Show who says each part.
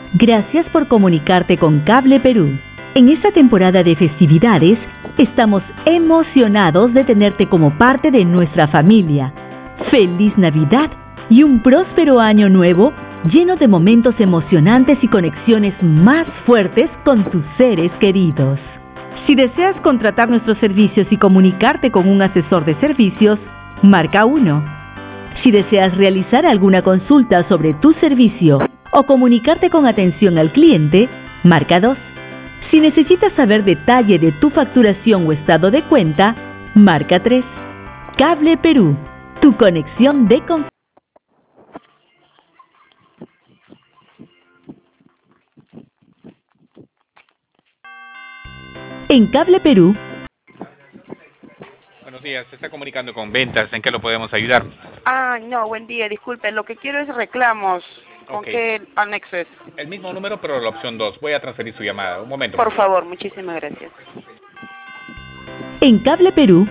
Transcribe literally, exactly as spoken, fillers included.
Speaker 1: Gracias por comunicarte con Cable Perú. En esta temporada de festividades, estamos emocionados de tenerte como parte de nuestra familia. ¡Feliz Navidad y un próspero año nuevo lleno de momentos emocionantes y conexiones más fuertes con tus seres queridos! Si deseas contratar nuestros servicios y comunicarte con un asesor de servicios, marca uno. Si deseas realizar alguna consulta sobre tu servicio o comunicarte con atención al cliente, marca dos. Si necesitas saber detalle de tu facturación o estado de cuenta, marca tres. Cable Perú, tu conexión de confianza. En Cable Perú.
Speaker 2: Buenos días, se está comunicando con ventas, ¿en qué lo podemos ayudar?
Speaker 3: Ah, no, buen día, disculpe, lo que quiero es reclamos. ¿Con
Speaker 2: Okay.
Speaker 3: qué anexo es?
Speaker 2: El mismo número, pero la opción dos. Voy a transferir su llamada. Un momento.
Speaker 3: Por favor, muchísimas gracias.
Speaker 1: En Cable Perú